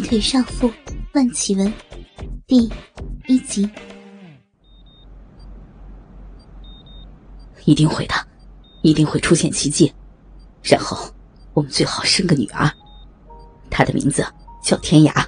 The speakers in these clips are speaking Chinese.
腿少妇万绮雯第1集。 一定会的，一定会出现奇迹，然后我们最好生个女儿，她的名字叫天涯。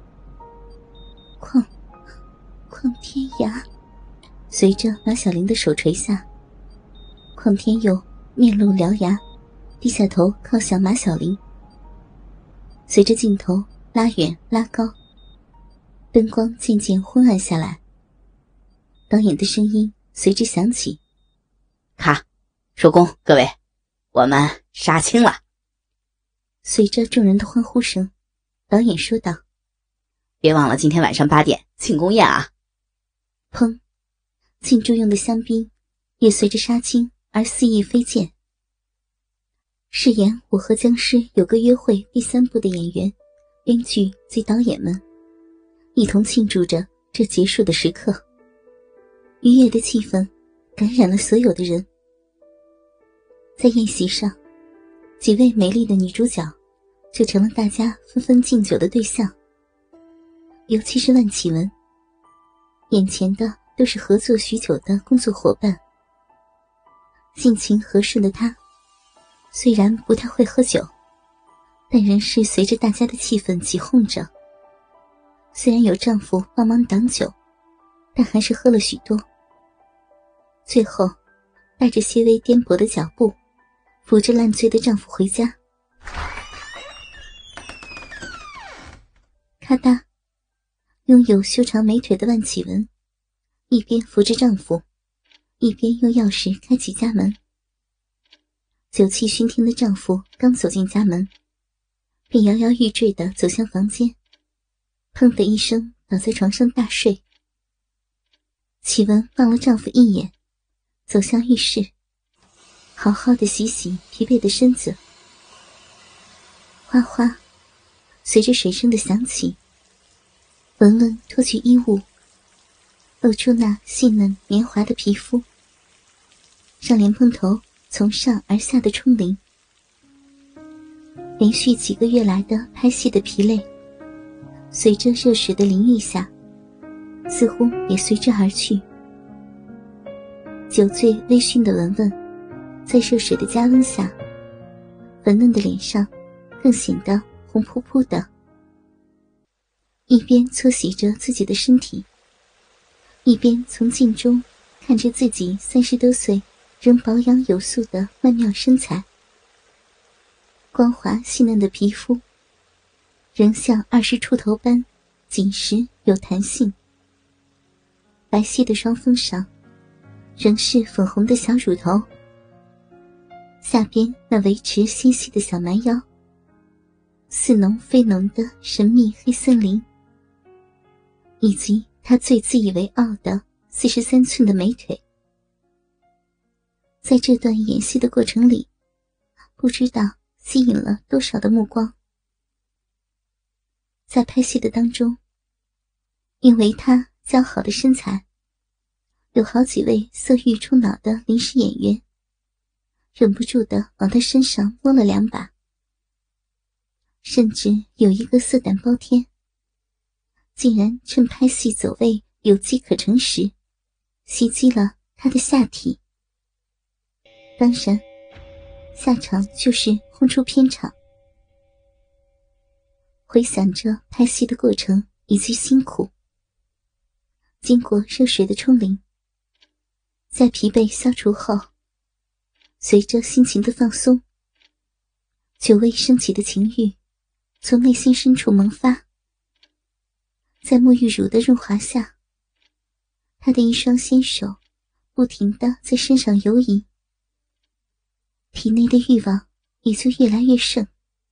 邝天涯。随着马小玲的手垂下，邝天佑面露獠牙，低下头靠向马小玲。随着镜头拉远拉高，灯光渐渐昏暗下来，导演的声音随之响起： 咔，收工，各位，我们杀青了。 随着众人的欢呼声，导演说道： 别忘了今天晚上8点庆功宴啊。 砰，庆祝用的香槟也随着杀青而肆意飞溅。饰演《我和僵尸有个约会》第3部的演员、编剧及导演们一同庆祝着这结束的时刻，愉悦的气氛感染了所有的人。在宴席上，几位美丽的女主角就成了大家纷纷敬酒的对象，尤其是万绮雯，眼前的都是合作许久的工作伙伴。性情和顺的她虽然不太会喝酒，但仍是随着大家的气氛起哄着。虽然有丈夫帮忙挡酒，但还是喝了许多。最后带着些微颠簸的脚步，扶着烂醉的丈夫回家。咔嗒，拥有修长美腿的万绮雯一边扶着丈夫，一边用钥匙开启家门。酒气熏天的丈夫刚走进家门，便摇摇欲坠地走向房间，砰的一声倒在床上大睡。绮雯望了丈夫一眼，走向浴室，好好的洗洗疲惫的身子。哗哗，随着水声的响起，雯雯脱去衣物，露出那细嫩绵滑的皮肤，让莲蓬头从上而下的冲淋。连续几个月来的拍戏的疲累，随着热水的淋浴下，似乎也随之而去。酒醉微醺的雯雯，在热水的加温下，粉嫩的脸上更显得红扑扑的。一边搓洗着自己的身体，一边从镜中看着自己30多岁仍保养有素的曼妙身材，光滑细嫩的皮肤仍像20出头般紧实有弹性，白皙的双峰上仍是粉红的小乳头，下边那维持纤细的小蛮腰，似浓非浓的神秘黑森林，以及她最自以为傲的43寸的美腿。在这段演戏的过程里，不知道吸引了多少的目光。在拍戏的当中，因为她姣好的身材，有好几位色欲冲脑的临时演员忍不住地往她身上摸了2把，甚至有一个色胆包天，竟然趁拍戏走位有机可乘时袭击了她的下体。当然，下场就是轰出片场。回想着拍戏的过程以及辛苦，经过热水的冲淋，在疲惫消除后，随着心情的放松，久未升起的情欲从内心深处萌发。在沐浴乳的润滑下，他的一双纤手不停地在身上游移，体内的欲望也就越来越盛。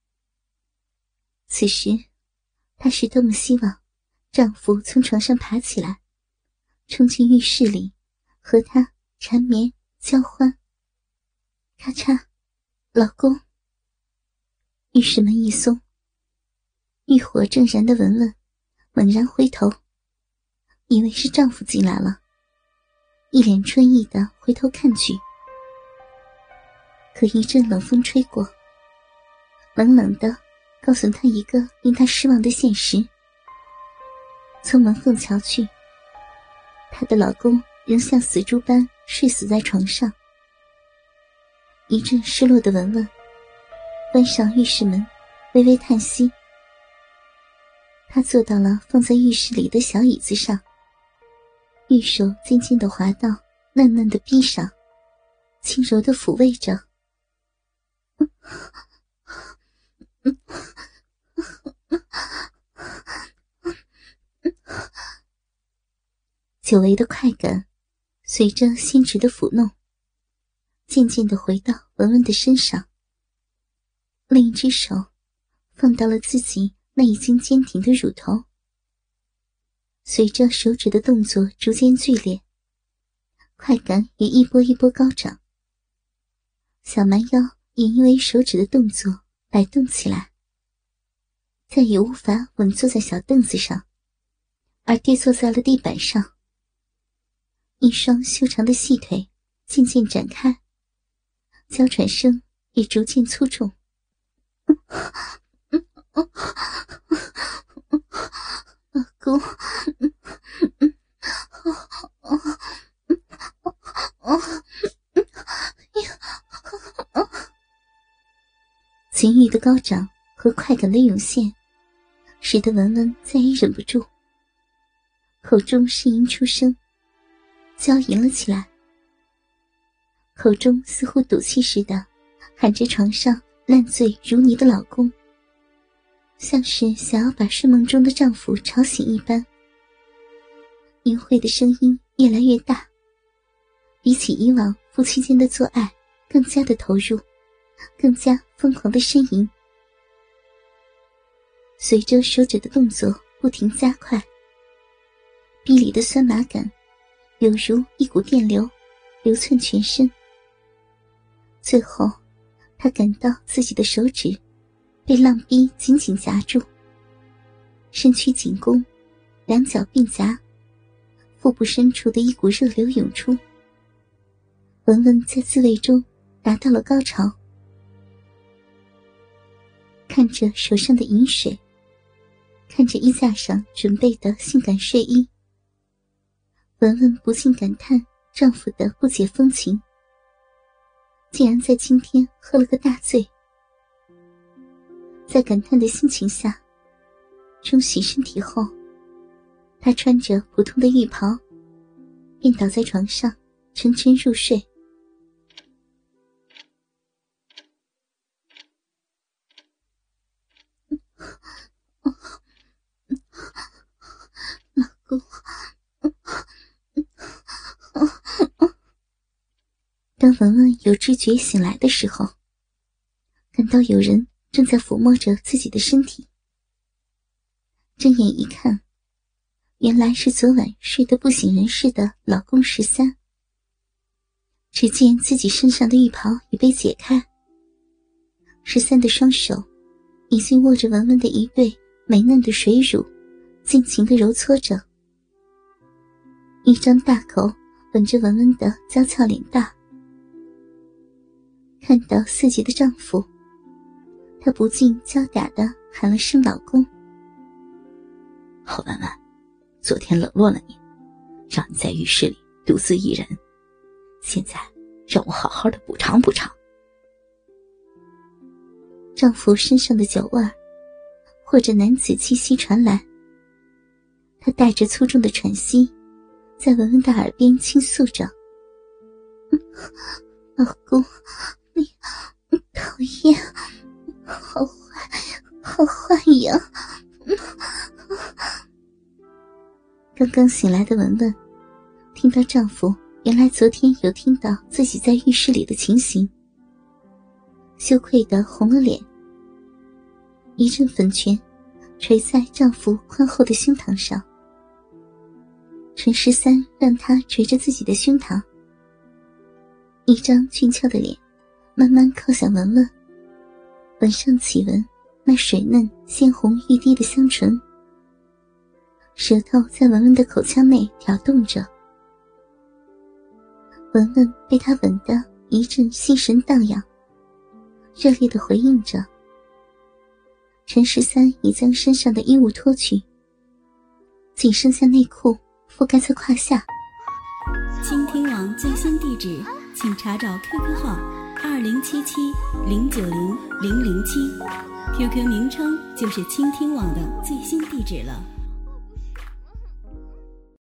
此时她是多么希望丈夫从床上爬起来，冲进浴室里和她缠绵交欢。咔嚓，老公。浴室门一松，欲火正燃的雯雯猛然回头，以为是丈夫进来了，一脸春意地回头看去。可一阵冷风吹过，冷冷的告诉她一个令她失望的现实。从门缝瞧去，她的老公仍像死猪般睡死在床上。一阵失落的文文关上浴室门，微微叹息。她坐到了放在浴室里的小椅子上，玉手渐渐地滑到嫩嫩的臂上，轻柔地抚慰着。久违的快感随着心直的抚弄渐渐地回到文文的身上，另一只手放到了自己那已经坚挺的乳头。随着手指的动作逐渐剧烈，快感也一波一波高涨，小蛮腰也因为手指的动作摆动起来，再也无法稳坐在小凳子上，而跌坐在了地板上。一双修长的细腿渐渐展开，娇喘声也逐渐粗重。老公，情欲的高涨和快感的涌现，使得文文再也忍不住，口中呻吟出声，娇吟了起来，口中似乎赌气似的喊着床上烂醉如泥的老公，像是想要把睡梦中的丈夫吵醒一般。淫秽的声音越来越大，比起以往夫妻间的做爱更加的投入，更加疯狂的呻吟。随着手指的动作不停加快，逼里的酸麻感犹如一股电流流窜全身。最后他感到自己的手指被浪逼紧紧夹住，身躯紧弓，两脚并夹，腹部深处的一股热流涌出。文文在自慰中达到了高潮，看着手上的饮水，看着衣架上准备的性感睡衣，文文不禁感叹丈夫的不解风情，竟然在今天喝了个大醉。在感叹的心情下，冲洗身体后，她穿着普通的浴袍，便倒在床上沉沉入睡。老公，当文文有知觉醒来的时候，感到有人正在抚摸着自己的身体。睁眼一看，原来是昨晚睡得不省人事的老公13。只见自己身上的浴袍已被解开，13的双手已经握着文文的一对美嫩的水乳，尽情地揉搓着，一张大口吻着文文的娇俏脸蛋。看到四级的丈夫，她不禁娇嗲地喊了声老公。 好文文，昨天冷落了你，让你在浴室里独自一人，现在让我好好的补偿补偿。 丈夫身上的酒味或者男子气息传来，他带着粗重的喘息在文文的耳边倾诉着。老公，你讨厌，好坏，好坏呀。刚刚醒来的文文听到丈夫原来昨天有听到自己在浴室里的情形，羞愧地红了脸，一阵粉拳捶在丈夫宽厚的胸膛上。陈13让他捶着自己的胸膛，一张俊俏的脸慢慢靠向文文，吻上启文那水嫩鲜红欲滴的香唇，舌头在文文的口腔内挑动着。文文被他吻得一阵心神荡漾，热烈地回应着。 陈13已将身上的衣物脱去，仅剩下内裤覆盖在胯下。 倾听网最新地址，请查找 QQ 号2077090007，QQ 名称就是倾听网的最新地址了。